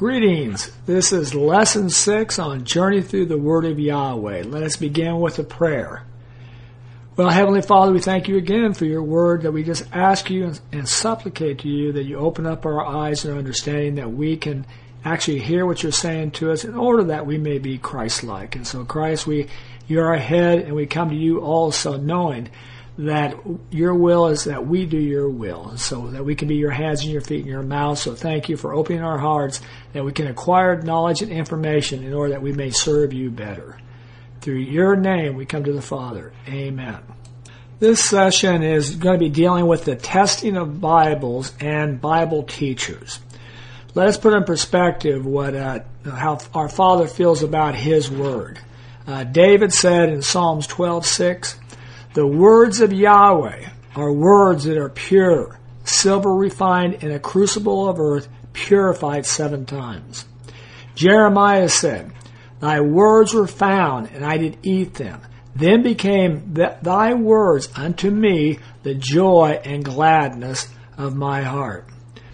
Greetings. This is Lesson 6 on Journey Through the Word of Yahweh. Let us begin with a prayer. Well, Heavenly Father, we thank you again for your word, that we just ask you and supplicate to you that you open up our eyes and our understanding, that we can actually hear what you're saying to us in order that we may be Christ-like. And so, Christ, you're our head, and we come to you also knowing that your will is that we do your will, so that we can be your hands and your feet and your mouth. So thank you for opening our hearts, that we can acquire knowledge and information in order that we may serve you better. Through your name we come to the Father. Amen. This session is going to be dealing with the testing of Bibles and Bible teachers. Let us put in perspective how our Father feels about His Word. David said in Psalms 12:6, "The words of Yahweh are words that are pure, silver refined in a crucible of earth, purified 7 times. Jeremiah said, "Thy words were found, and I did eat them. Then became thy words unto me the joy and gladness of my heart."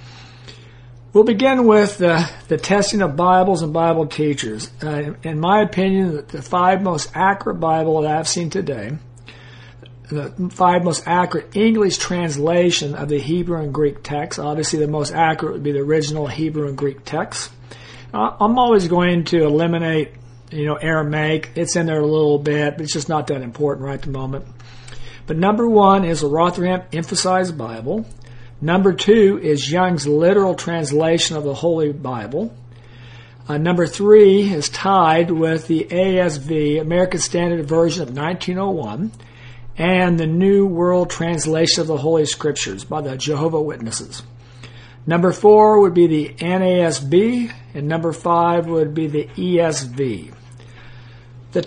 We'll begin with the testing of Bibles and Bible teachers. In my opinion, the 5 most accurate Bible that I've seen today, the 5 most accurate English translation of the Hebrew and Greek text. Obviously, the most accurate would be the original Hebrew and Greek text. I'm always going to eliminate, Aramaic. It's in there a little bit, but it's just not that important right at the moment. But number 1 is the Rotherham Emphasized Bible. Number 2 is Young's literal translation of the Holy Bible. Number 3 is tied with the ASV, American Standard Version of 1901. And the New World Translation of the Holy Scriptures by the Jehovah's Witnesses. Number 4 would be the NASB, and number 5 would be the ESV. The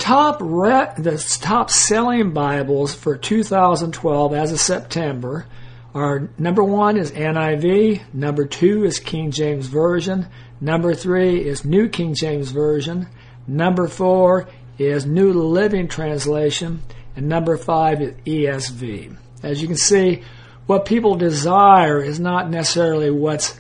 top selling Bibles for 2012 as of September are: number 1 is NIV, number 2 is King James Version, number 3 is New King James Version, number 4 is New Living Translation, and number 5 is ESV. As you can see, what people desire is not necessarily what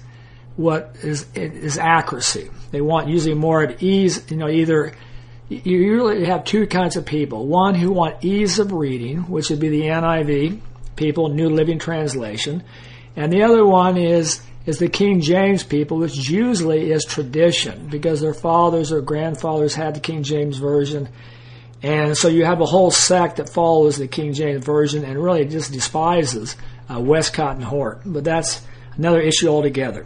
is accuracy. They want usually more of ease. Either you really have 2 kinds of people. One who want ease of reading, which would be the NIV people, New Living Translation, and the other one is the King James people, which usually is tradition because their fathers or grandfathers had the King James Version. And so you have a whole sect that follows the King James Version and really just despises Westcott and Hort. But that's another issue altogether.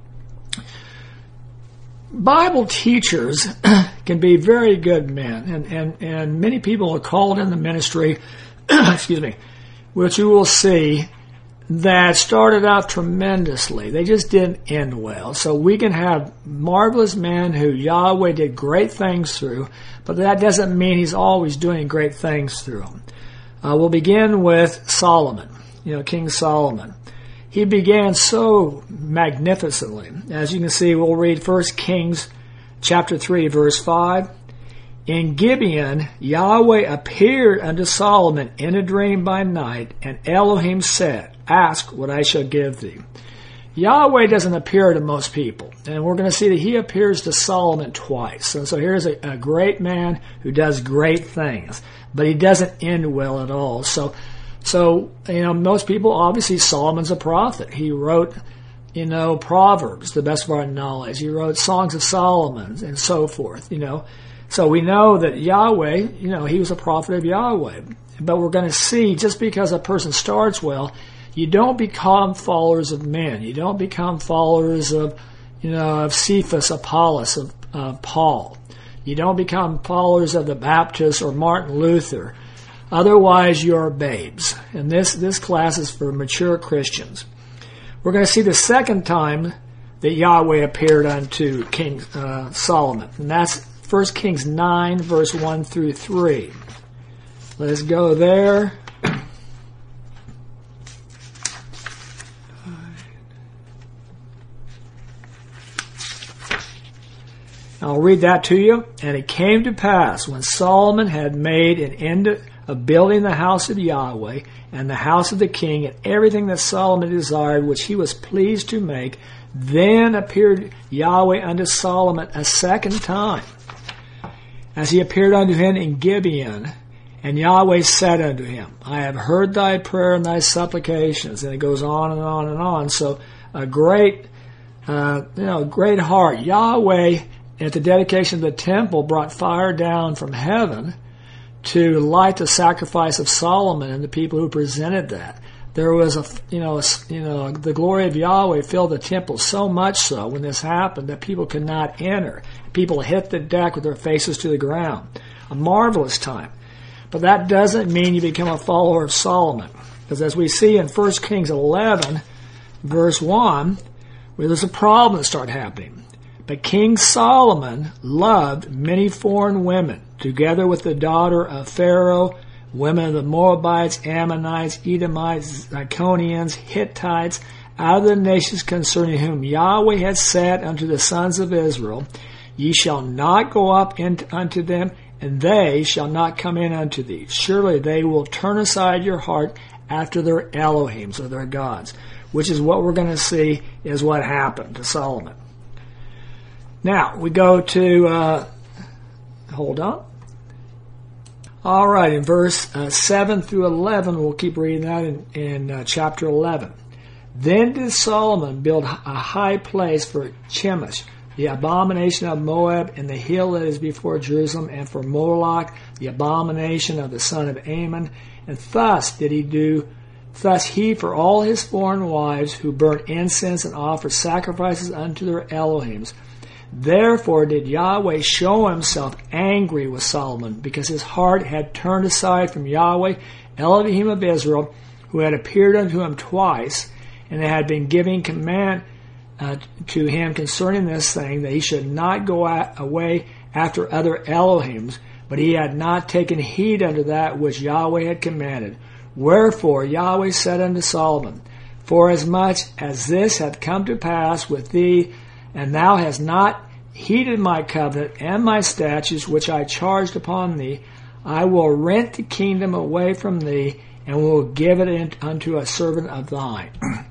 Bible teachers can be very good men, and many people are called in the ministry, excuse me, which you will see that started out tremendously. They just didn't end well. So we can have marvelous men who Yahweh did great things through, but that doesn't mean He's always doing great things through them. We'll begin with Solomon, King Solomon. He began so magnificently. As you can see, we'll read 1 Kings chapter 3, verse 5. "In Gibeon, Yahweh appeared unto Solomon in a dream by night, and Elohim said, Ask what I shall give thee." Yahweh doesn't appear to most people, and we're going to see that He appears to Solomon twice. And so here's a great man who does great things, but he doesn't end well at all. So most people, obviously Solomon's a prophet. He wrote, Proverbs, to the best of our knowledge. He wrote Songs of Solomon and so forth, So we know that Yahweh, he was a prophet of Yahweh. But we're going to see, just because a person starts well, you don't become followers of men. You don't become followers of Cephas, Apollos, of Paul. You don't become followers of the Baptists or Martin Luther. Otherwise, you're babes. And this class is for mature Christians. We're going to see the second time that Yahweh appeared unto King Solomon. And that's 1 Kings 9, verse 1 through 3. Let us go there. I'll read that to you. "And it came to pass, when Solomon had made an end of building the house of Yahweh and the house of the king and everything that Solomon desired, which he was pleased to make, Then appeared Yahweh unto Solomon a second time, as he appeared unto him in Gibeon. And Yahweh said unto him, I have heard thy prayer and thy supplications. And it goes on and on and on. So a great heart. Yahweh, at the dedication of the temple, brought fire down from heaven to light the sacrifice of Solomon and the people who presented that. There was the glory of Yahweh filled the temple so much so when this happened that people could not enter. People hit the deck with their faces to the ground. A marvelous time. But that doesn't mean you become a follower of Solomon. Because as we see in 1 Kings 11, verse 1, where there's a problem that started happening. But King Solomon loved many foreign women, together with the daughter of Pharaoh, women of the Moabites, Ammonites, Edomites, Zidonians, Hittites, out of the nations concerning whom Yahweh had said unto the sons of Israel, Ye shall not go up unto them, and they shall not come in unto thee. Surely they will turn aside your heart after their Elohims, or their gods, which is what we're going to see is what happened to Solomon. Now, we go to, hold on. All right, in verse 7 through 11, we'll keep reading that in chapter 11. Then did Solomon build a high place for Chemosh, the abomination of Moab, and the hill that is before Jerusalem, and for Moloch, the abomination of the son of Ammon. And thus he for all his foreign wives who burnt incense and offered sacrifices unto their Elohims. Therefore did Yahweh show himself angry with Solomon, because his heart had turned aside from Yahweh, Elohim of Israel, who had appeared unto him twice, and had been giving command to him concerning this thing, that he should not go away after other Elohims, but he had not taken heed unto that which Yahweh had commanded. Wherefore Yahweh said unto Solomon, Forasmuch as this hath come to pass with thee, and thou hast not heeded my covenant and my statutes which I charged upon thee, I will rent the kingdom away from thee, and will give it unto a servant of thine.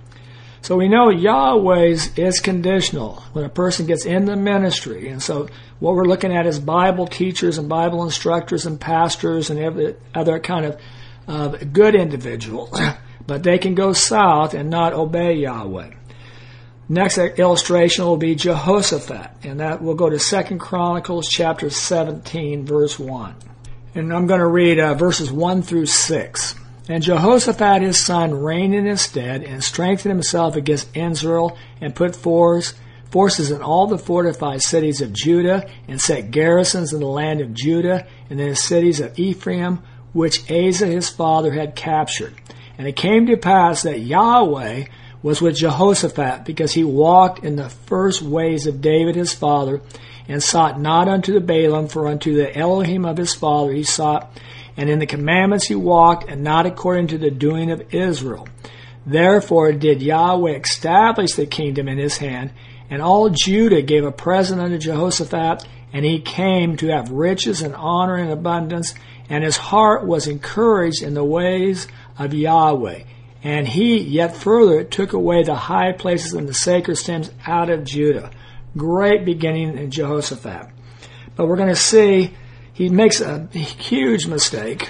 So we know Yahweh's is conditional when a person gets in the ministry. And so what we're looking at is Bible teachers and Bible instructors and pastors and every other kind of good individual. But they can go south and not obey Yahweh. Next illustration will be Jehoshaphat. And that will go to 2 Chronicles chapter 17, verse 1. And I'm going to read verses 1 through 6. And Jehoshaphat his son reigned in his stead, and strengthened himself against Israel, and put forces in all the fortified cities of Judah, and set garrisons in the land of Judah, and in the cities of Ephraim, which Asa his father had captured. And it came to pass that Yahweh was with Jehoshaphat, because he walked in the first ways of David his father, and sought not unto the Baalim, for unto the Elohim of his father he sought, and in the commandments he walked, and not according to the doing of Israel. Therefore did Yahweh establish the kingdom in his hand, and all Judah gave a present unto Jehoshaphat, and he came to have riches and honor and abundance, and his heart was encouraged in the ways of Yahweh. And he yet further took away the high places and the sacred stones out of Judah. Great beginning in Jehoshaphat. But we're going to see he makes a huge mistake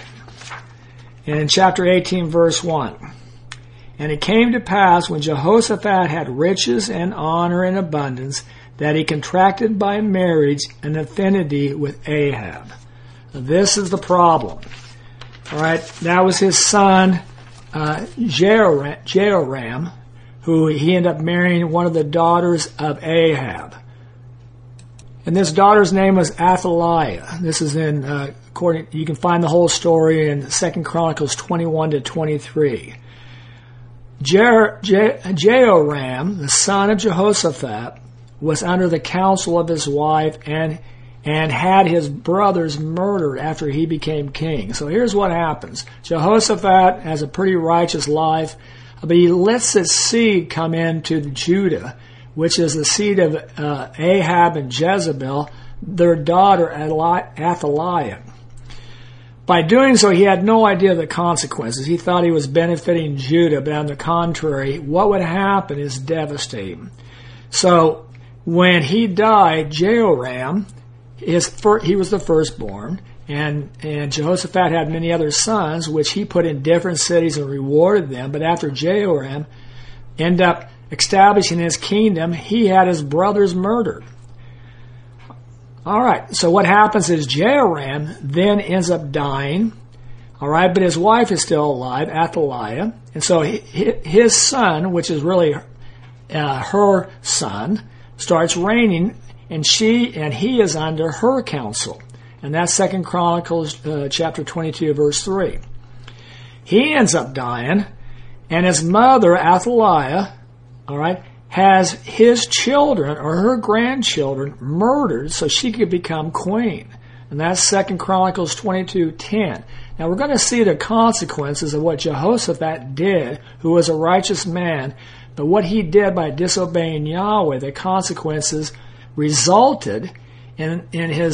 in chapter 18, verse 1. And it came to pass, when Jehoshaphat had riches and honor and abundance, that he contracted by marriage an affinity with Ahab. Now, this is the problem. All right, that was his son, Jehoram, who he ended up marrying one of the daughters of Ahab. And this daughter's name was Athaliah. This is in, you can find the whole story in 2 Chronicles 21 to 23. Jehoram, the son of Jehoshaphat, was under the counsel of his wife and had his brothers murdered after he became king. So here's what happens. Jehoshaphat has a pretty righteous life, but he lets his seed come into Judah, which is the seed of Ahab and Jezebel, their daughter Athaliah. By doing so, he had no idea of the consequences. He thought he was benefiting Judah, but on the contrary, what would happen is devastating. So when he died, Jehoram, he was the firstborn, and Jehoshaphat had many other sons, which he put in different cities and rewarded them. But after Jehoram ended up establishing his kingdom, he had his brothers murdered. All right, so what happens is Jehoram then ends up dying, all right, but his wife is still alive, Athaliah, and so his son, which is really her son, starts reigning, and he is under her counsel, and that's 2 Chronicles chapter 22, verse 3. He ends up dying, and his mother, Athaliah, all right, has his children or her grandchildren murdered so she could become queen. And that's 2 Chronicles 22:10. Now we're going to see the consequences of what Jehoshaphat did, who was a righteous man, but what he did by disobeying Yahweh, the consequences resulted in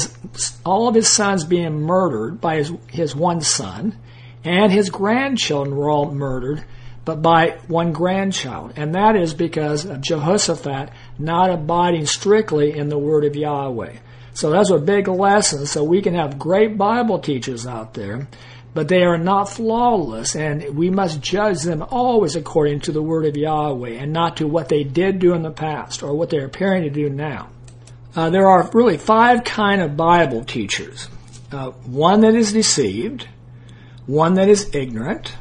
all of his sons being murdered by his one son, and his grandchildren were all murdered, but by one grandchild. And that is because of Jehoshaphat not abiding strictly in the word of Yahweh. So those are big lessons. So we can have great Bible teachers out there, but they are not flawless, and we must judge them always according to the word of Yahweh and not to what they did do in the past or what they're appearing to do now. There are really 5 kinds of Bible teachers. One that is deceived, one that is ignorant,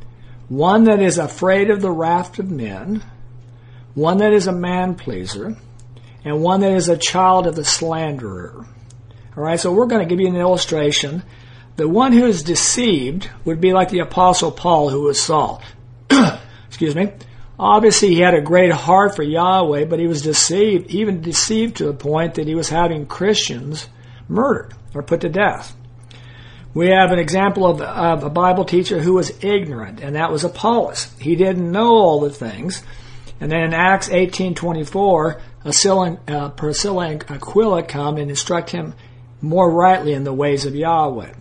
one that is afraid of the wrath of men, one that is a man-pleaser, and one that is a child of the slanderer. All right, so we're going to give you an illustration. The one who is deceived would be like the Apostle Paul, who was Saul. Excuse me. Obviously, he had a great heart for Yahweh, but he was deceived, even deceived to the point that he was having Christians murdered or put to death. We have an example of a Bible teacher who was ignorant, and that was Apollos. He didn't know all the things. And then in Acts 18:24, Priscilla and Aquila come and instruct him more rightly in the ways of Yahweh.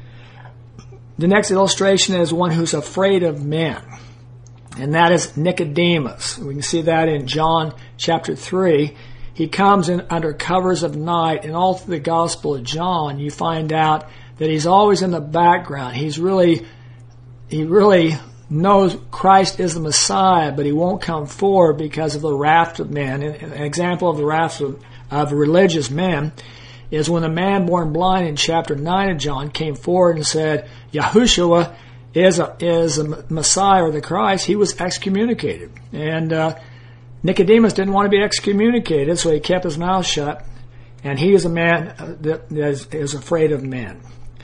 The next illustration is one who's afraid of men, and that is Nicodemus. We can see that in John chapter 3. He comes in under covers of night, and all through the Gospel of John, you find out that he's always in the background. He really knows Christ is the Messiah, but he won't come forward because of the wrath of men. An example of the wrath of religious men is when a man born blind in chapter 9 of John came forward and said, Yahushua is a Messiah or the Christ. He was excommunicated. And Nicodemus didn't want to be excommunicated, so he kept his mouth shut. And he is a man that is afraid of men.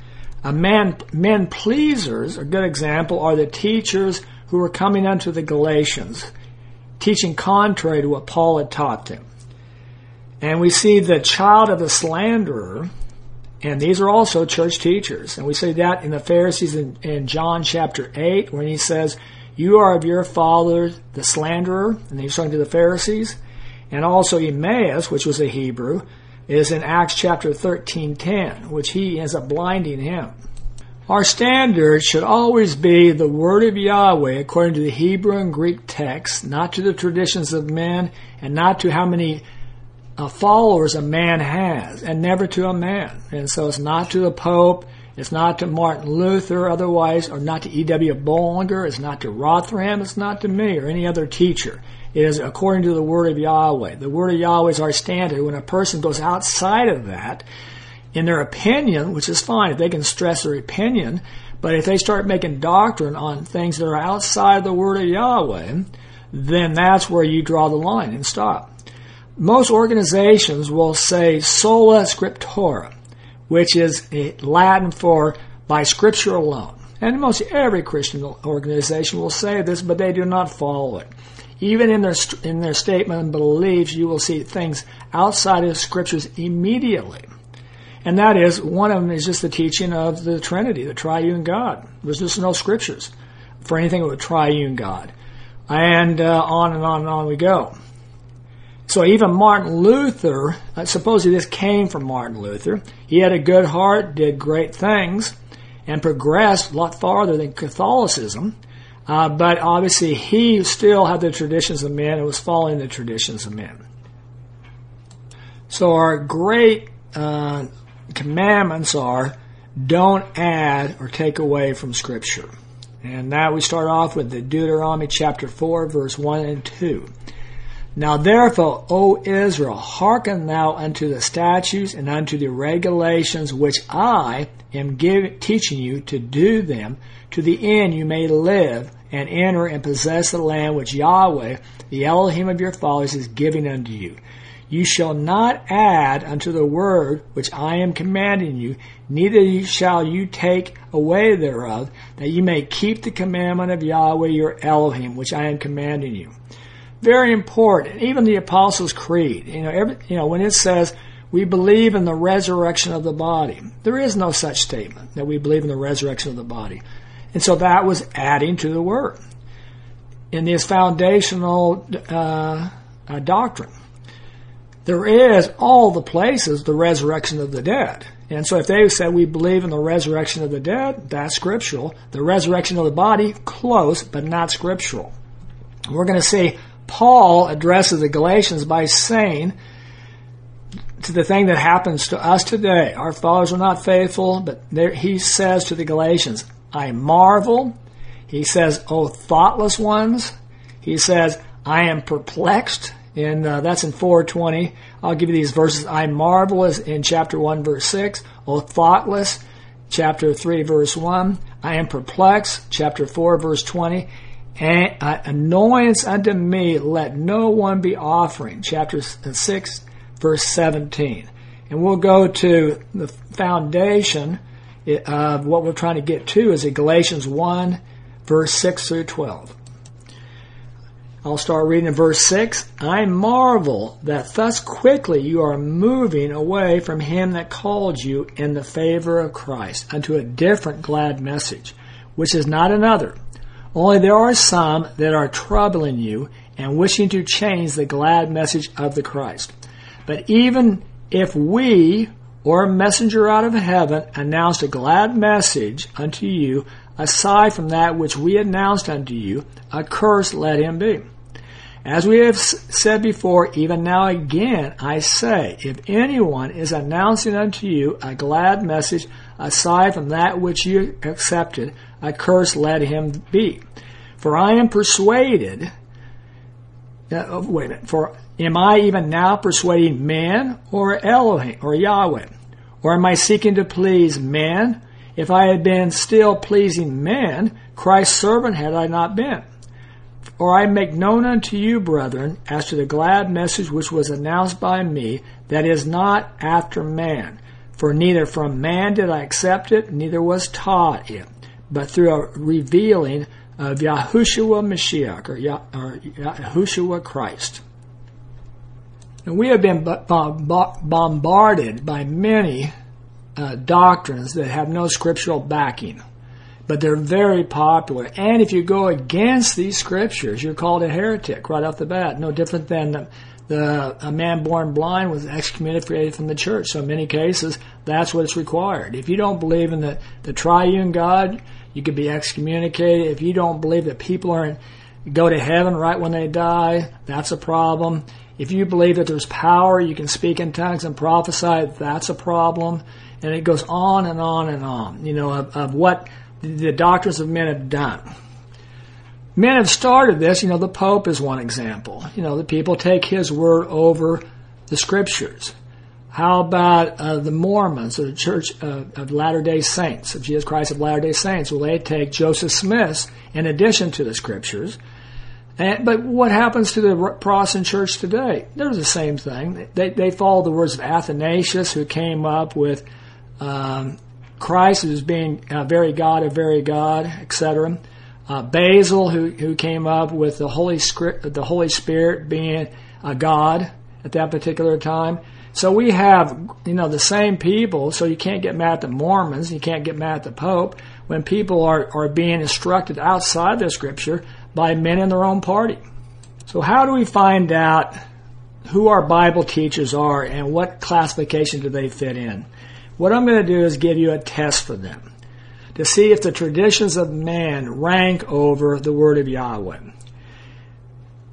Men pleasers, a good example, are the teachers who were coming unto the Galatians, teaching contrary to what Paul had taught them. And we see the child of the slanderer, and these are also church teachers. And we see that in the Pharisees in John chapter 8, when he says, you are of your father, the slanderer, and he's talking to the Pharisees. And also Emmaus, which was a Hebrew, is in Acts chapter 13:10, which he ends up blinding him. Our standard should always be the word of Yahweh according to the Hebrew and Greek text, not to the traditions of men, and not to how many followers a man has, and never to a man. And so it's not to the Pope, it's not to Martin Luther otherwise, or not to E.W. Bollinger, it's not to Rotherham, it's not to me or any other teacher. It is according to the word of Yahweh. The word of Yahweh is our standard. When a person goes outside of that, in their opinion, which is fine if they can stress their opinion, but if they start making doctrine on things that are outside the word of Yahweh, then that's where you draw the line and stop. Most organizations will say sola scriptura, which is Latin for by scripture alone. And most every Christian organization will say this, but they do not follow it. Even in their statement and beliefs, you will see things outside of scriptures immediately. And that is, one of them is just the teaching of the Trinity, the triune God. There's just no scriptures for anything with triune God. And on and on and on we go. So even Martin Luther, supposedly this came from Martin Luther. He had a good heart, did great things, and progressed a lot farther than Catholicism. But obviously he still had the traditions of men and was following the traditions of men. So our great commandments are, don't add or take away from Scripture. And that we start off with the Deuteronomy chapter 4, verse 1 and 2. Now therefore, O Israel, hearken thou unto the statutes and unto the regulations which I am teaching you to do them, to the end you may live and enter and possess the land which Yahweh, the Elohim of your fathers, is giving unto you. You shall not add unto the word which I am commanding you, neither shall you take away thereof, that you may keep the commandment of Yahweh your Elohim, which I am commanding you. Very important. Even the Apostles' Creed, when it says we believe in the resurrection of the body, there is no such statement that we believe in the resurrection of the body. And so that was adding to the word in this foundational doctrine. There is all the places the resurrection of the dead. And so if they said we believe in the resurrection of the dead, that's scriptural. The resurrection of the body, close, but not scriptural. We're going to see Paul addresses the Galatians by saying to the thing that happens to us today, our fathers were not faithful, but he says to the Galatians, I marvel. He says, O thoughtless ones. He says, I am perplexed. And that's in 4:20. I'll give you these verses. I marvel is in chapter 1, verse 6. O thoughtless, chapter 3, verse 1. I am perplexed, chapter 4, verse 20. And annoyance unto me let no one be offering, chapter 6, verse 17. And we'll go to the foundation of what we're trying to get to is in Galatians 1, verse 6 through 12. I'll start reading in verse 6. I marvel that thus quickly you are moving away from him that called you in the favor of Christ unto a different glad message, which is not another. Only there are some that are troubling you and wishing to change the glad message of the Christ. But even if we or a messenger out of heaven announced a glad message unto you, aside from that which we announced unto you, accursed let him be. As we have said before, even now again I say, if anyone is announcing unto you a glad message aside from that which you accepted, accursed let him be. For I am persuaded, for am I even now persuading men or Elohim or Yahweh? Or am I seeking to please men? If I had been still pleasing men, Christ's servant had I not been. Or I make known unto you, brethren, as to the glad message which was announced by me, that is not after man. For neither from man did I accept it, neither was taught it, but through a revealing of Yahushua Mashiach, or Yahushua Christ. And we have been bombarded by many doctrines that have no scriptural backing, but they're very popular. And if you go against these scriptures, you're called a heretic right off the bat. No different than a man born blind was excommunicated from the church. So in many cases, that's what's required. If you don't believe in the triune God, you could be excommunicated. If you don't believe that people go to heaven right when they die, that's a problem. If you believe that there's power, you can speak in tongues and prophesy, that's a problem. And it goes on and on and on, of what the doctrines of men have done. Men have started this. The Pope is one example. The people take his word over the scriptures. How about the Mormons, or the Church of Latter-day Saints, of Jesus Christ of Latter-day Saints? Well, they take Joseph Smith's in addition to the scriptures. But what happens to the Protestant church today? They're the same thing. They follow the words of Athanasius, who came up with Christ as being very God of very God, etc. Basil, who came up with the Holy Spirit being a God at that particular time. So we have, the same people. So you can't get mad at the Mormons. You can't get mad at the Pope when people are being instructed outside the Scripture by men in their own party. So how do we find out who our Bible teachers are and what classification do they fit in? What I'm going to do is give you a test for them to see if the traditions of man rank over the Word of Yahweh.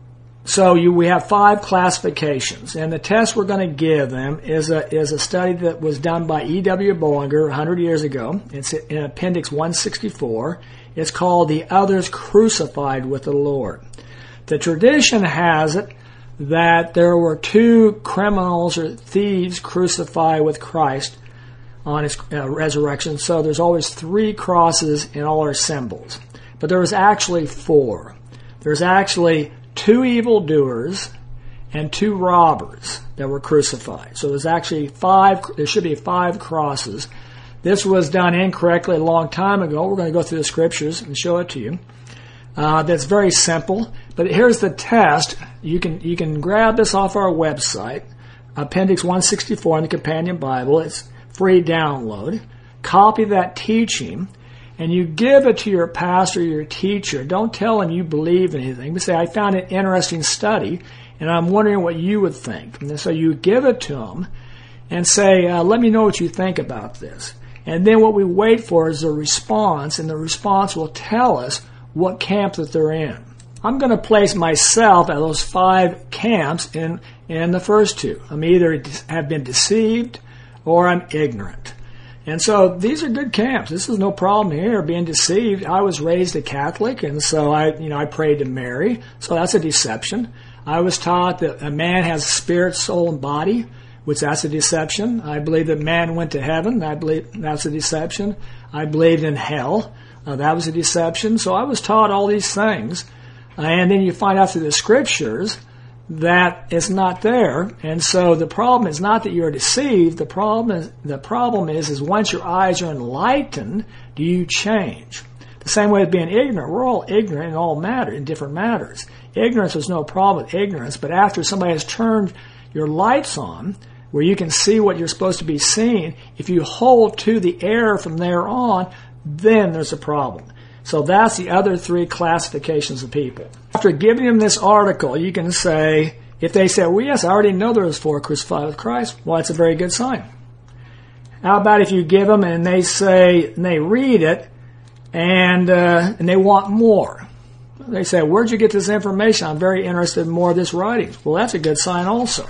So we have 5 classifications, and the test we're going to give them is a study that was done by E.W. Bullinger 100 years ago. It's in Appendix 164. It's called The Others Crucified with the Lord. The tradition has it that there were 2 criminals or thieves crucified with Christ on his resurrection. So there's always 3 crosses in all our symbols. But there was actually 4. There's actually 2 evildoers and 2 robbers that were crucified. So there's actually 5, there should be 5 crosses. This was done incorrectly a long time ago. We're going to go through the scriptures and show it to you. That's very simple. But here's the test. You can grab this off our website, Appendix 164 in the Companion Bible. It's free download. Copy that teaching, and you give it to your pastor or your teacher. Don't tell them you believe in anything, but say, I found an interesting study, and I'm wondering what you would think. And so you give it to them and say, let me know what you think about this. And then what we wait for is a response, and the response will tell us what camp that they're in. I'm going to place myself at those 5 camps in the first 2. I'm either have been deceived or I'm ignorant. And so these are good camps. This is no problem here, being deceived. I was raised a Catholic, and so I prayed to Mary. So that's a deception. I was taught that a man has a spirit, soul, and body, which that's a deception. I believe that man went to heaven. I believe that's a deception. I believed in hell. That was a deception. So I was taught all these things. And then you find out through the scriptures that it's not there. And so the problem is not that you're deceived. The problem is once your eyes are enlightened, do you change? The same way as being ignorant. We're all ignorant in different matters. Ignorance is no problem with ignorance, but after somebody has turned your lights on, where you can see what you're supposed to be seeing, if you hold to the error from there on, then there's a problem. So that's the other 3 classifications of people. After giving them this article, you can say, if they say, well, yes, I already know there was 4 crucified with Christ, well, that's a very good sign. How about if you give them and they say, and they read it, and they want more? They say, where'd you get this information? I'm very interested in more of this writing. Well, that's a good sign also.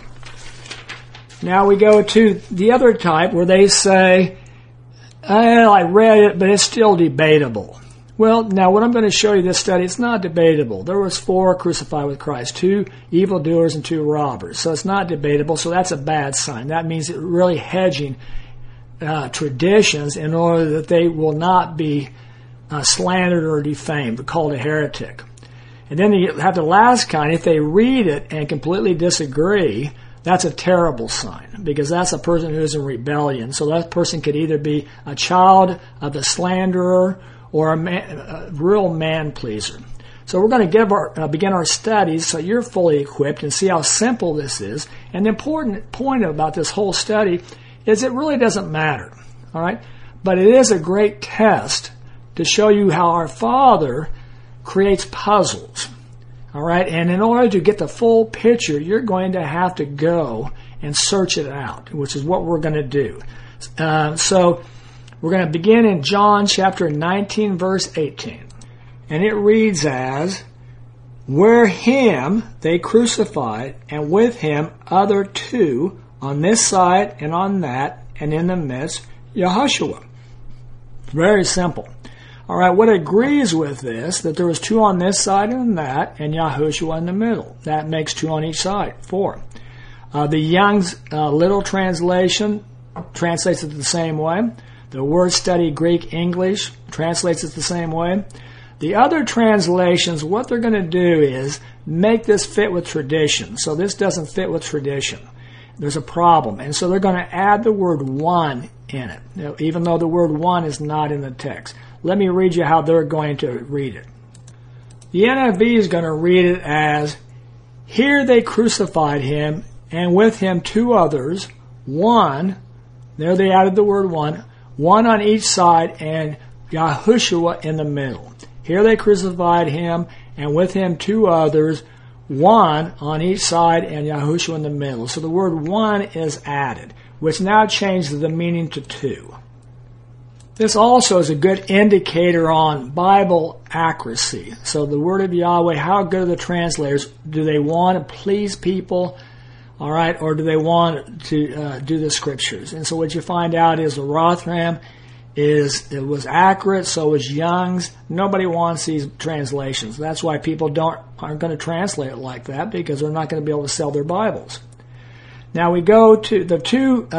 Now we go to the other type where they say, well, I read it, but it's still debatable. Well, now what I'm going to show you this study, it's not debatable. There was 4 crucified with Christ, 2 evildoers and 2 robbers. So it's not debatable, so that's a bad sign. That means it's really hedging traditions in order that they will not be slandered or defamed, called a heretic. And then you have the last kind. If they read it and completely disagree, that's a terrible sign, because that's a person who is in rebellion. So that person could either be a child of the slanderer or a real man-pleaser. So we're going to begin our studies so you're fully equipped and see how simple this is. And the important point about this whole study is it really doesn't matter, all right? But it is a great test to show you how our Father creates puzzles, all right? And in order to get the full picture, you're going to have to go and search it out, which is what we're going to do. So we're going to begin in John chapter 19, verse 18. And it reads as, where him they crucified, and with him other 2, on this side and on that, and in the midst, Yahushua. Very simple. All right, what agrees with this, that there was 2 on this side and that, and Yahushua in the middle. That makes 2 on each side, 4. The Young's Little Translation translates it the same way. The Word Study Greek English translates it the same way. The other translations, what they're going to do is make this fit with tradition. So this doesn't fit with tradition. There's a problem. And so they're going to add the word one in it, even though the word one is not in the text. Let me read you how they're going to read it. The NIV is going to read it as, here they crucified him, and with him 2 others, 1, there they added the word 1 on each side, and Yahushua in the middle. Here they crucified him, and with him 2 others, 1 on each side, and Yahushua in the middle. So the word 1 is added, which now changes the meaning to 2. This also is a good indicator on Bible accuracy. So the Word of Yahweh, how good are the translators? Do they want to please people, all right, or do they want to do the Scriptures? And so what you find out is the Rotherham was accurate, so was Young's. Nobody wants these translations. That's why people aren't going to translate it like that, because they're not going to be able to sell their Bibles. Now we go to the two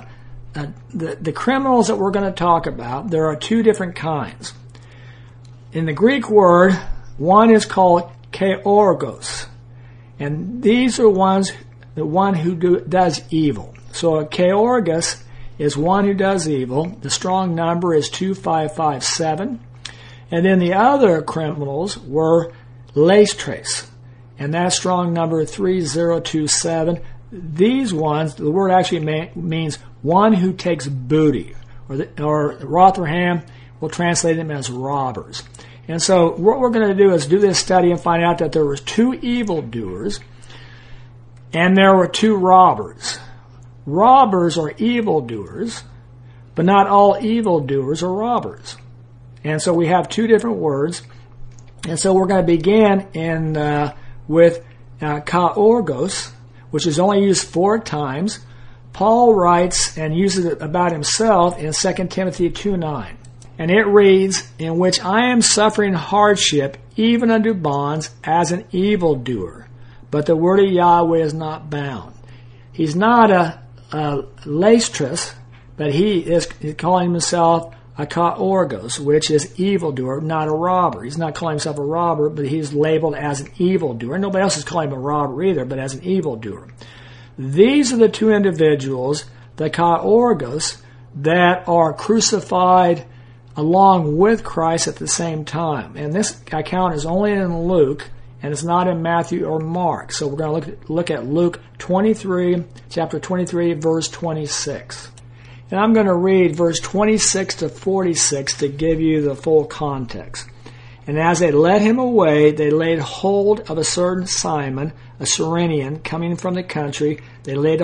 the criminals that we're going to talk about. There are two different kinds. In the Greek word, one is called keorgos, and these are the one who does evil. So a keorgos is one who does evil. The strong number is 2557. And then the other criminals were lestres, and that strong number 3027. These ones, the word actually means one who takes booty, or Rotherham will translate them as robbers. And so what we're going to do is do this study and find out that there were two evildoers and there were two robbers. Robbers are evildoers, but not all evildoers are robbers. And so we have two different words. And so we're going to begin with kaorgos, which is only used 4 times. Paul writes and uses it about himself in 2 Timothy 2:9. And it reads, "In which I am suffering hardship, even unto bonds, as an evildoer. But the word of Yahweh is not bound." He's not a lestres, but he's calling himself a kaorgos, which is evildoer, not a robber. He's not calling himself a robber, but he's labeled as an evildoer. Nobody else is calling him a robber either, but as an evildoer. These are the two individuals, the kaorgos, that are crucified along with Christ at the same time. And this account is only in Luke, and it's not in Matthew or Mark. So we're going to look at Luke 23, chapter 23, verse 26. And I'm going to read verse 26 to 46 to give you the full context. "And as they led him away, they laid hold of a certain Simon, a Cyrenian, coming from the country. They laid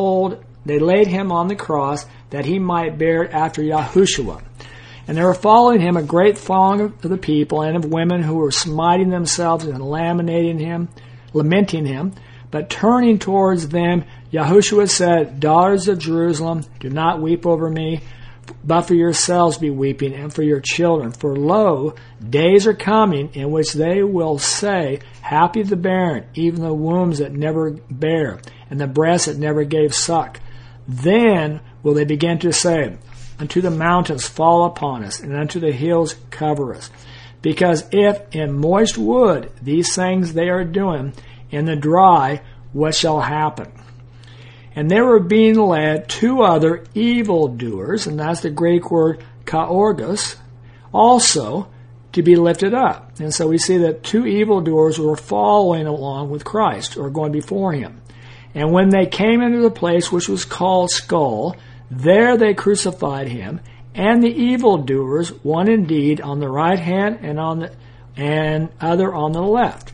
him on the cross, that he might bear it after Yahushua. And there were following him a great throng of the people and of women who were smiting themselves and lamenting him. But turning towards them, Yahushua said, 'Daughters of Jerusalem, do not weep over me, but for yourselves be weeping, and for your children. For lo, days are coming in which they will say, Happy the barren, even the wombs that never bare, and the breasts that never gave suck. Then will they begin to say, Unto the mountains fall upon us, and unto the hills cover us. Because if in moist wood these things they are doing, in the dry, what shall happen?' And they were being led 2 other evildoers, and that's the Greek word kaorgos, also to be lifted up." And so we see that 2 evildoers were following along with Christ, or going before him. "And when they came into the place which was called Skull, there they crucified him, and the evildoers, one indeed on the right hand and other on the left."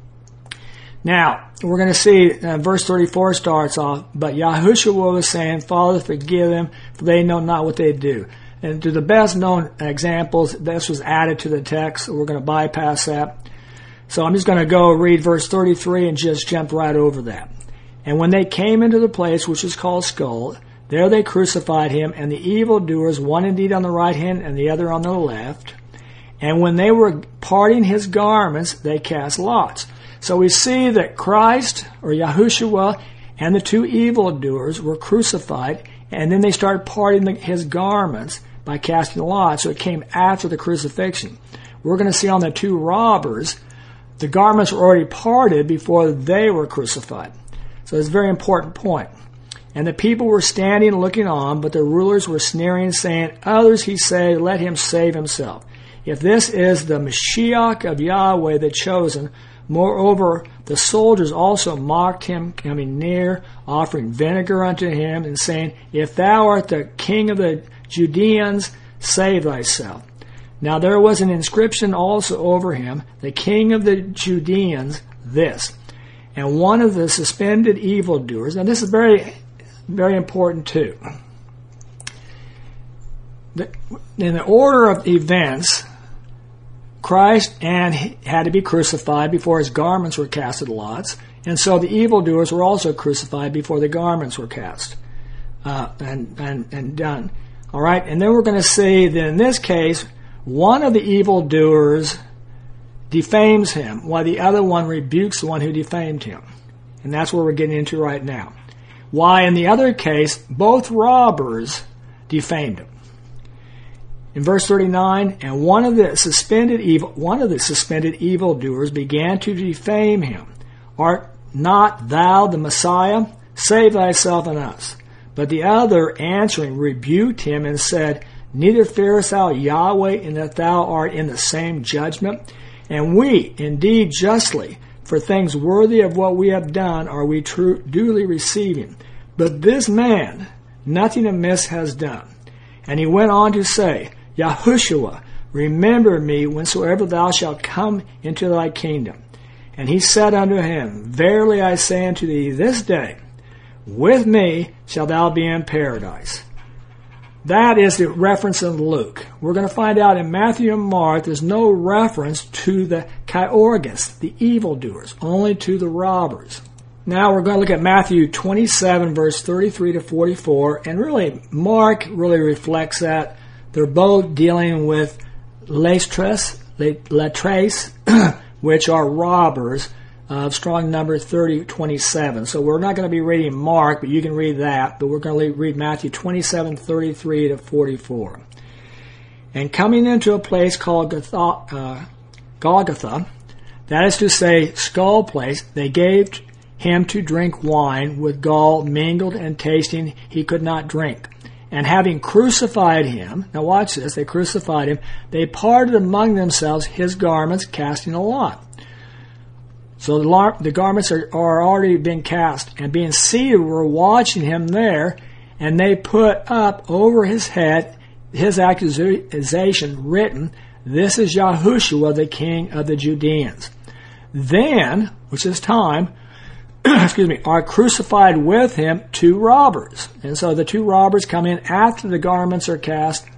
Now, we're going to see verse 34 starts off, "But Yahushua was saying, Father, forgive them, for they know not what they do." And to the best known examples, this was added to the text, so we're going to bypass that. So I'm just going to go read verse 33 and just jump right over that. "And when they came into the place which is called Skull, there they crucified him, and the evildoers, one indeed on the right hand and the other on the left. And when they were parting his garments, they cast lots." So we see that Christ, or Yahushua, and the 2 evildoers were crucified, and then they started parting his garments by casting lots. So it came after the crucifixion. We're going to see on the 2 robbers, the garments were already parted before they were crucified. So it's a very important point. "And the people were standing looking on, but the rulers were sneering, saying, Others, he said, let him save himself. If this is the Mashiach of Yahweh, the chosen. Moreover, the soldiers also mocked him, coming near, offering vinegar unto him, and saying, If thou art the king of the Judeans, save thyself. Now there was an inscription also over him, the king of the Judeans, this. And one of the suspended evildoers," now this is very, very important too. in the order of events, Christ had to be crucified before his garments were cast at lots, and so the evildoers were also crucified before the garments were cast and done. All right, and then we're going to see that in this case, one of the evildoers defames him, while the other one rebukes the one who defamed him. And that's what we're getting into right now. Why, in the other case, both robbers defamed him. In verse 39, and one of the suspended evildoers began to defame him. Art not thou the Messiah? Save thyself and us. But the other answering rebuked him and said, Neither fearest thou Yahweh, in that thou art in the same judgment? And we, indeed justly, for things worthy of what we have done, are we duly receiving. But this man nothing amiss has done. And he went on to say, Yahushua, remember me whensoever thou shalt come into thy kingdom. And he said unto him, Verily I say unto thee, this day with me shalt thou be in paradise. That is the reference in Luke. We're going to find out in Matthew and Mark there's no reference to the Chaorgos, the evildoers, only to the robbers. Now we're going to look at Matthew 27, verse 33 to 44, and really Mark really reflects that. They're both dealing with letres, which are robbers, of strong number 3027. So we're not going to be reading Mark, but you can read that. But we're going to read Matthew 27, 33 to 44. And coming into a place called Golgotha, that is to say, skull place, they gave him to drink wine with gall mingled, and tasting he could not drink. And having crucified him, now watch this, they crucified him, they parted among themselves his garments, casting a lot. So the garments are already been cast, and being seated were watching him there, and they put up over his head his accusation written, This is Yahushua, the King of the Judeans. Then, which is time, are crucified with him two robbers. And so the two robbers come in after the garments are cast,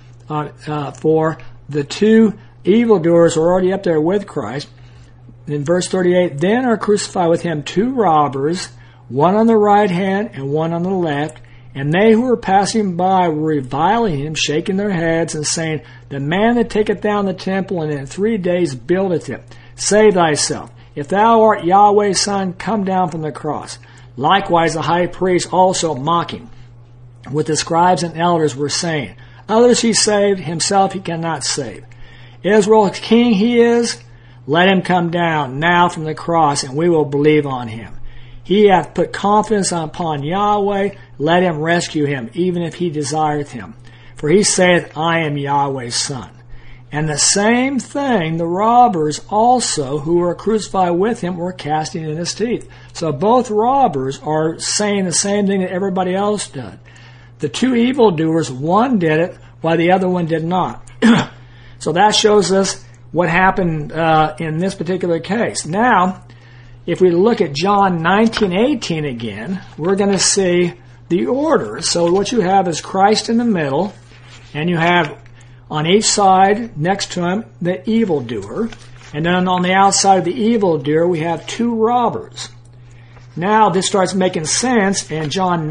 for the two evildoers are already up there with Christ. In verse 38, then are crucified with him two robbers, one on the right hand and one on the left. And they who were passing by were reviling him, shaking their heads, and saying, The man that taketh down the temple and in 3 days buildeth it, save thyself. If thou art Yahweh's son, come down from the cross. Likewise the high priest also mocking, with the scribes and elders were saying, Others he saved, himself he cannot save. Israel's king he is, let him come down now from the cross, and we will believe on him. He hath put confidence upon Yahweh, let him rescue him, even if he desireth him. For he saith, I am Yahweh's son. And the same thing the robbers also who were crucified with him were casting in his teeth. So both robbers are saying the same thing that everybody else did. The two evildoers, one did it while the other one did not. So that shows us what happened in this particular case. Now, if we look at John 19:18 again, we're going to see the order. So what you have is Christ in the middle, and you have on each side next to him the evildoer, and then on the outside of the evildoer we have two robbers. Now this starts making sense in John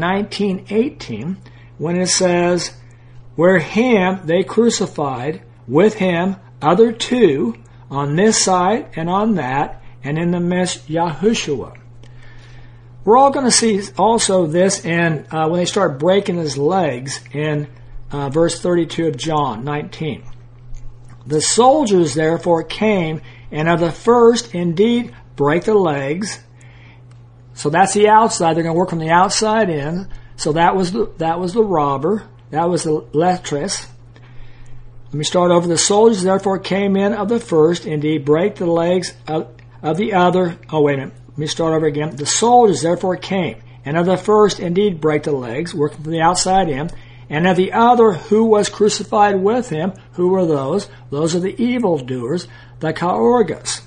19:18 when it says, Where him they crucified, with him other two, on this side and on that, and in the midst Yahushua. We're all going to see also this in when they start breaking his legs in verse 32 of John 19. The soldiers therefore came, and of the first indeed break the legs. So that's the outside. They're going to work from the outside in. So that was the robber. That was the letres. Let me start over. The soldiers therefore came in of the first, indeed break the legs of the other. Oh, wait a minute. Let me start over again. The soldiers therefore came, and of the first indeed break the legs, working from the outside in, and of the other who was crucified with him. Who were those? Those are the evildoers, the Chaorgos.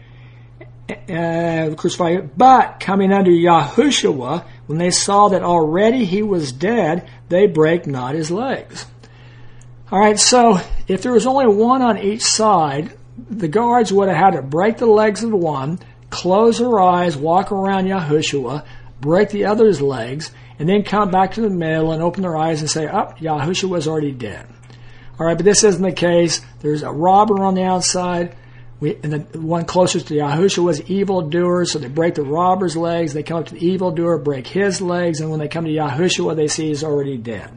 Crucified. But coming unto Yahushua, when they saw that already he was dead, they brake not his legs. All right, so if there was only one on each side, the guards would have had to break the legs of one, close their eyes, walk around Yahushua, break the other's legs, and then come back to the middle and open their eyes and say, Yahushua was already dead. All right, but this isn't the case. There's a robber on the outside, and the one closest to Yahushua was evildoer, so they break the robber's legs, they come up to the evildoer, break his legs, and when they come to Yahushua, they see he's already dead.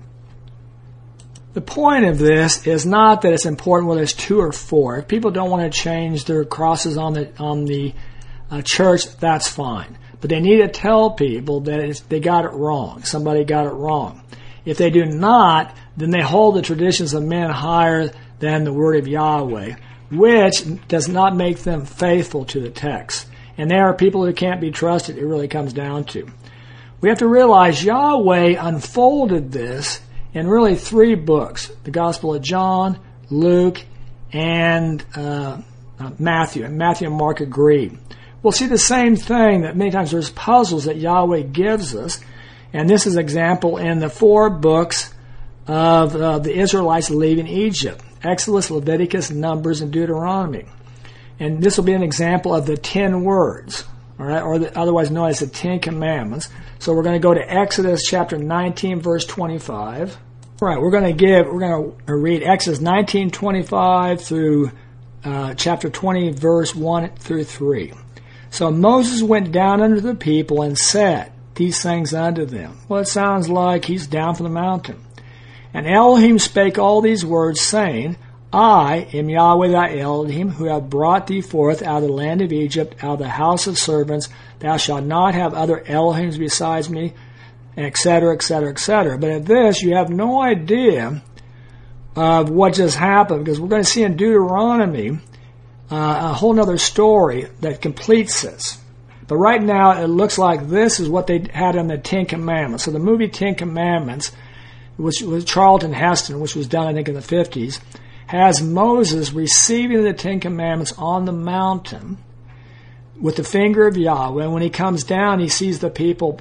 The point of this is not that it's important whether it's 2 or 4. If people don't want to change their crosses on the church, that's fine. But they need to tell people that they got it wrong. Somebody got it wrong. If they do not, then they hold the traditions of men higher than the word of Yahweh, which does not make them faithful to the text. And they are people who can't be trusted, it really comes down to. We have to realize Yahweh unfolded this in really 3 books: the Gospel of John, Luke, and Matthew. And Matthew and Mark agree. We'll see the same thing, that many times there's puzzles that Yahweh gives us. And this is an example in the 4 books of the Israelites leaving Egypt: Exodus, Leviticus, Numbers, and Deuteronomy. And this will be an example of the 10 words, all right, or otherwise known as the 10 Commandments. So we're going to go to Exodus chapter 19, verse 25. All right, we're going to read Exodus 19:25 through chapter 20, verse 1 through 3. So Moses went down unto the people and said these things unto them. Well, it sounds like he's down from the mountain. And Elohim spake all these words, saying, I am Yahweh thy Elohim, who have brought thee forth out of the land of Egypt, out of the house of servants. Thou shalt not have other Elohims besides me, etc., etc., etc. But at this, you have no idea of what just happened, because we're going to see in Deuteronomy a whole other story that completes this. But right now, it looks like this is what they had in the 10 Commandments. So the movie 10 Commandments, which was Charlton Heston, which was done, I think, in the 50s, has Moses receiving the 10 Commandments on the mountain with the finger of Yahweh. When he comes down, he sees the people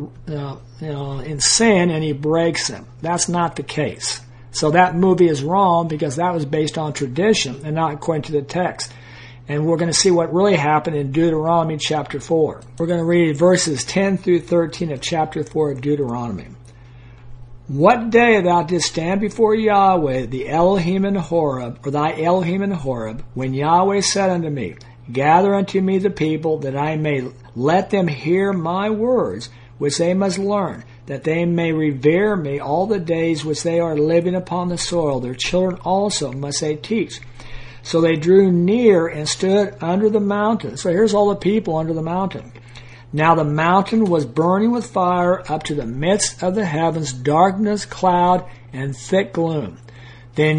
in sin, and he breaks them. That's not the case. So that movie is wrong, because that was based on tradition and not according to the text. And we're going to see what really happened in Deuteronomy chapter 4. We're going to read verses 10 through 13 of chapter 4 of Deuteronomy. What day thou didst stand before Yahweh, the Elohim in Horeb, or thy Elohim in Horeb, when Yahweh said unto me, Gather unto me the people, that I may let them hear my words, which they must learn, that they may revere me all the days which they are living upon the soil. Their children also must they teach. So they drew near and stood under the mountain. So here's all the people under the mountain. Now the mountain was burning with fire up to the midst of the heavens, darkness, cloud, and thick gloom. Then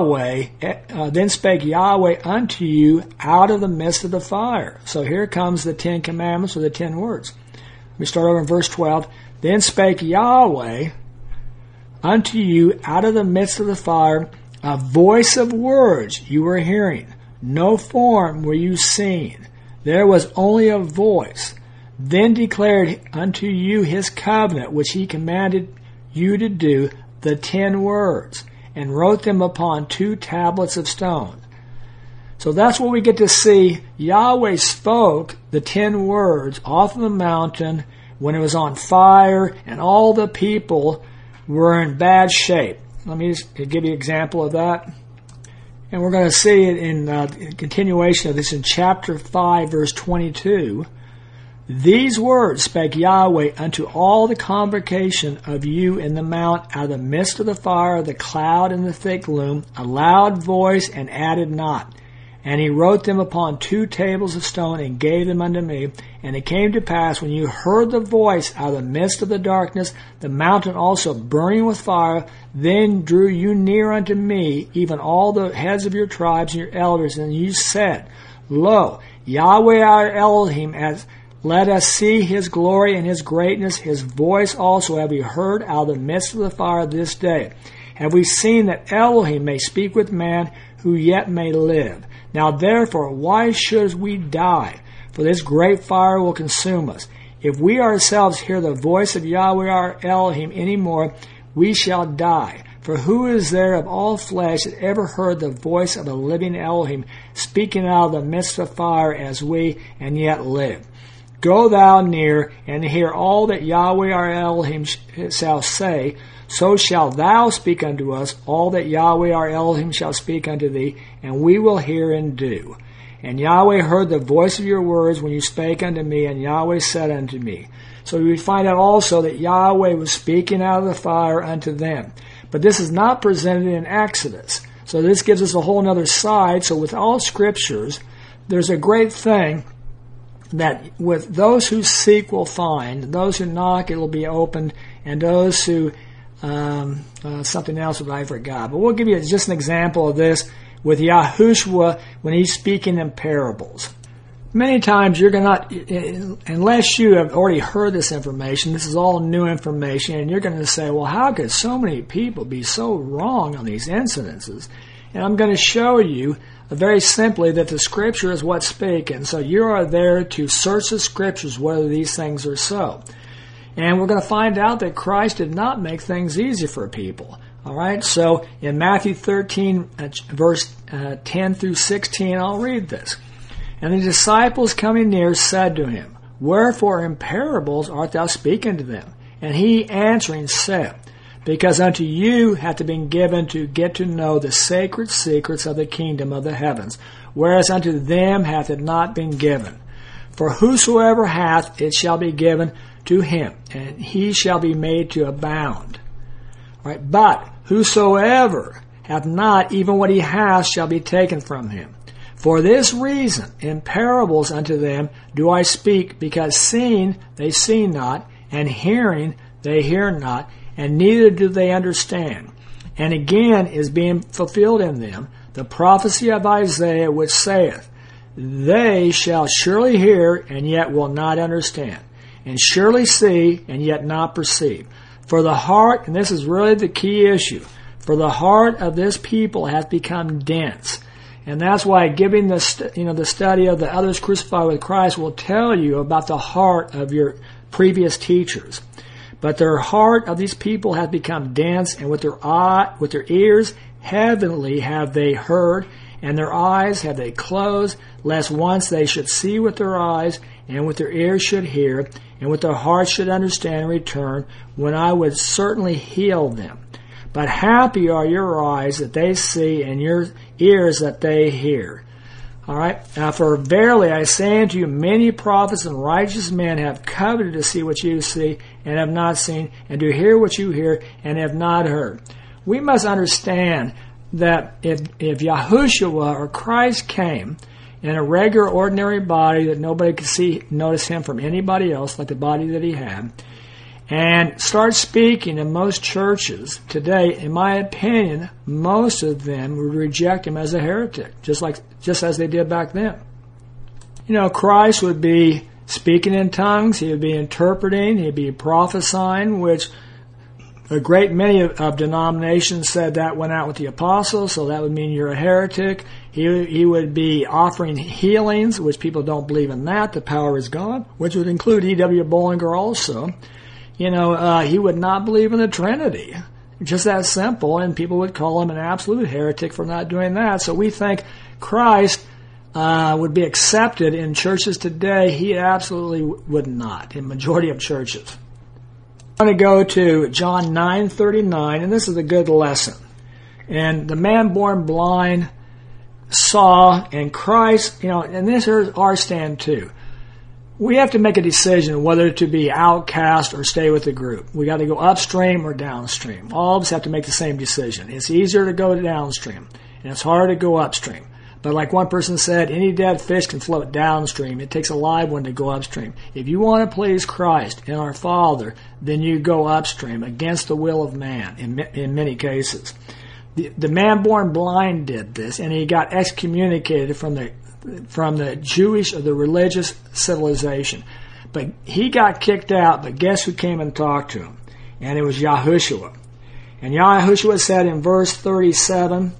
spake Yahweh unto you out of the midst of the fire. So here comes the 10 Commandments, or the 10 words. We start over in verse 12. Then spake Yahweh unto you out of the midst of the fire, a voice of words you were hearing. No form were you seeing. There was only a voice. Then declared unto you his covenant, which he commanded you to do, the 10 words, and wrote them upon 2 tablets of stone. So that's what we get to see. Yahweh spoke the 10 words off of the mountain when it was on fire, and all the people were in bad shape. Let me just give you an example of that. And we're going to see it in continuation of this in chapter 5, verse 22. These words spake Yahweh unto all the congregation of you in the mount, out of the midst of the fire, the cloud, and the thick gloom, a loud voice, and added not. And he wrote them upon 2 tables of stone, and gave them unto me. And it came to pass, when you heard the voice out of the midst of the darkness, the mountain also burning with fire, then drew you near unto me, even all the heads of your tribes and your elders, and you said, Lo, Yahweh our Elohim has let us see his glory and his greatness. His voice also have we heard out of the midst of the fire this day. Have we seen that Elohim may speak with man, who yet may live. Now therefore, why should we die? For this great fire will consume us. If we ourselves hear the voice of Yahweh our Elohim any more, we shall die. For who is there of all flesh that ever heard the voice of a living Elohim speaking out of the midst of fire as we, and yet live? Go thou near, and hear all that Yahweh our Elohim shall say, so shalt thou speak unto us all that Yahweh our Elohim shall speak unto thee, and we will hear and do. And Yahweh heard the voice of your words when you spake unto me, and Yahweh said unto me. So we find out also that Yahweh was speaking out of the fire unto them. But this is not presented in Exodus. So this gives us a whole other side. So with all scriptures, there's a great thing that with those who seek will find, those who knock it will be opened, and those who, something else that I forgot. But we'll give you just an example of this with Yahushua when he's speaking in parables. Many times you're going to, unless you have already heard this information, this is all new information, and you're going to say, well, how could so many people be so wrong on these incidences? And I'm going to show you very simply that the Scripture is what's speaking. So you are there to search the Scriptures whether these things are so. And we're going to find out that Christ did not make things easy for people. All right, so in Matthew 13, verse 10 through 16, I'll read this. And the disciples coming near said to him, Wherefore in parables art thou speaking to them? And he answering said, Because unto you hath it been given to get to know the sacred secrets of the kingdom of the heavens, whereas unto them hath it not been given. For whosoever hath, it shall be given to him, and he shall be made to abound. All right, but whosoever hath not, even what he hath shall be taken from him. For this reason, in parables unto them do I speak, because seeing they see not, and hearing they hear not, and neither do they understand. And again is being fulfilled in them the prophecy of Isaiah, which saith, They shall surely hear, and yet will not understand, and surely see, and yet not perceive. For the heart, and this is really the key issue, for the heart of this people hath become dense. And that's why giving the study of the others crucified with Christ will tell you about the heart of your previous teachers. But their heart of these people hath become dense, and with their ears heavenly have they heard, and their eyes have they closed, lest once they should see with their eyes, and with their ears should hear, and with their hearts should understand and return, when I would certainly heal them. But happy are your eyes that they see, and your ears that they hear. All right. Now, for verily I say unto you, many prophets and righteous men have coveted to see what you see, and have not seen, and to hear what you hear, and have not heard. We must understand that if Yahushua or Christ came in a regular, ordinary body that nobody could notice him from anybody else, like the body that he had, and start speaking in most churches today, in my opinion, most of them would reject him as a heretic, just as they did back then. Christ would be speaking in tongues, he would be interpreting, he'd be prophesying, which a great many of denominations said that went out with the apostles, so that would mean you're a heretic. He would be offering healings, which people don't believe in that. The power is gone, which would include E.W. Bollinger also. He would not believe in the Trinity. Just that simple, and people would call him an absolute heretic for not doing that. So we think Christ would be accepted in churches today. He absolutely would not in majority of churches. I'm going to go to John 9:39, and this is a good lesson. And the man born blind saw, and Christ, and this is our stand too. We have to make a decision whether to be outcast or stay with the group. We got to go upstream or downstream. All of us have to make the same decision. It's easier to go downstream, and it's harder to go upstream. But like one person said, any dead fish can float downstream. It takes a live one to go upstream. If you want to please Christ and our Father, then you go upstream against the will of man in many cases. The man born blind did this, and he got excommunicated from the Jewish or the religious civilization. But he got kicked out, but guess who came and talked to him? And it was Yahushua. And Yahushua said in verse 37,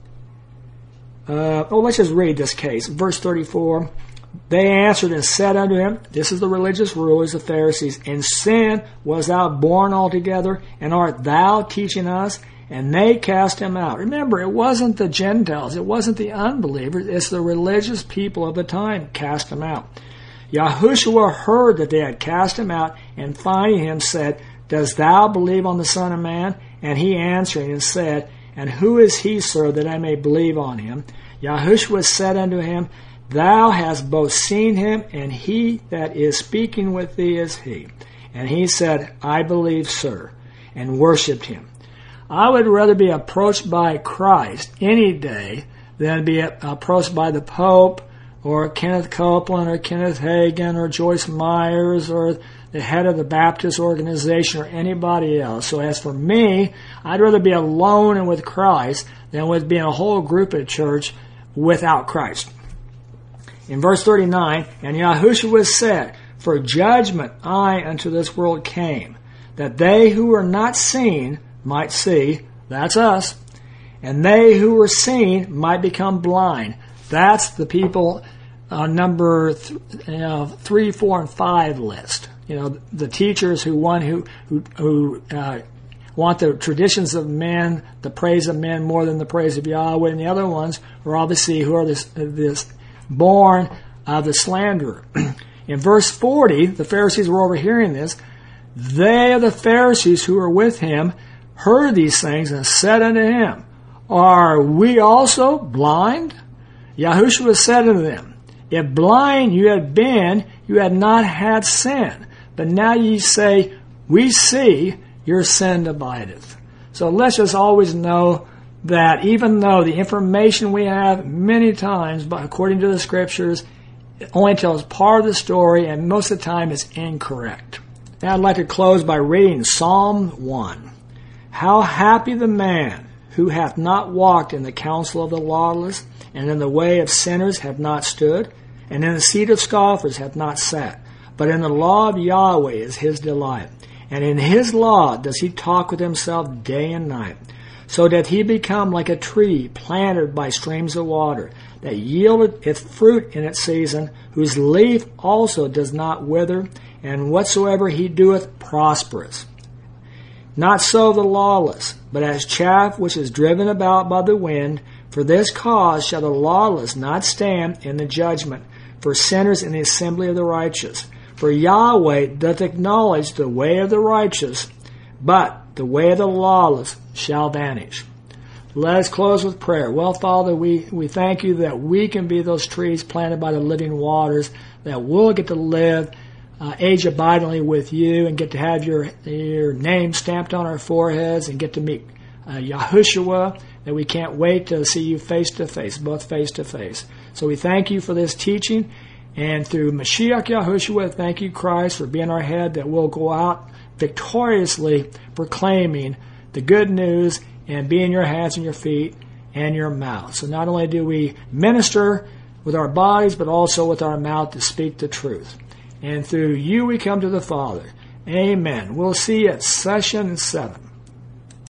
let's just read this case. Verse 34, they answered and said unto him, this is the religious rulers, the Pharisees, in sin was thou born altogether, and art thou teaching us? and they cast him out. Remember, it wasn't the Gentiles, it wasn't the unbelievers, it's the religious people of the time cast him out. Yahushua heard that they had cast him out, and finding him said, Dost thou believe on the Son of Man? And he answering and said, And who is he, sir, that I may believe on him? Yahushua said unto him, Thou hast both seen him, and he that is speaking with thee is he. And he said, I believe, sir, and worshipped him. I would rather be approached by Christ any day than be approached by the Pope or Kenneth Copeland or Kenneth Hagin or Joyce Myers or the head of the Baptist organization or anybody else. So as for me, I'd rather be alone and with Christ than with being a whole group at church without Christ. In verse 39, And Yahushua said, For judgment I unto this world came, that they who were not seen might see, that's us, and they who were seen might become blind. That's the people number 3, 4, and 5 list. The teachers who want the traditions of men, the praise of men more than the praise of Yahweh, and the other ones are obviously who are this born of the slanderer. In verse 40, the Pharisees were overhearing this. They of the Pharisees who were with him heard these things and said unto him, Are we also blind? Yahushua said unto them, If blind you had been, you had not had sin. But now ye say, We see, your sin abideth. So let's just always know that even though the information we have many times, but according to the Scriptures, it only tells part of the story, and most of the time it's incorrect. Now I'd like to close by reading Psalm 1. How happy the man who hath not walked in the counsel of the lawless, and in the way of sinners hath not stood, and in the seat of scoffers hath not sat. But in the law of Yahweh is his delight, and in his law does he talk with himself day and night. So that he become like a tree planted by streams of water, that yieldeth its fruit in its season, whose leaf also does not wither, and whatsoever he doeth prospereth. Not so the lawless, but as chaff which is driven about by the wind. For this cause shall the lawless not stand in the judgment, for sinners in the assembly of the righteous. For Yahweh doth acknowledge the way of the righteous, but the way of the lawless shall vanish. Let us close with prayer. Well, Father, we thank you that we can be those trees planted by the living waters, that we'll get to live age abidingly with you and get to have your name stamped on our foreheads and get to meet Yahushua, that we can't wait to see you face to face, both face to face. So we thank you for this teaching, and through Mashiach Yahushua, thank you, Christ, for being our head, that we'll go out victoriously proclaiming the good news and being your hands and your feet and your mouth. So not only do we minister with our bodies, but also with our mouth to speak the truth. And through you we come to the Father. Amen. We'll see you at session 7.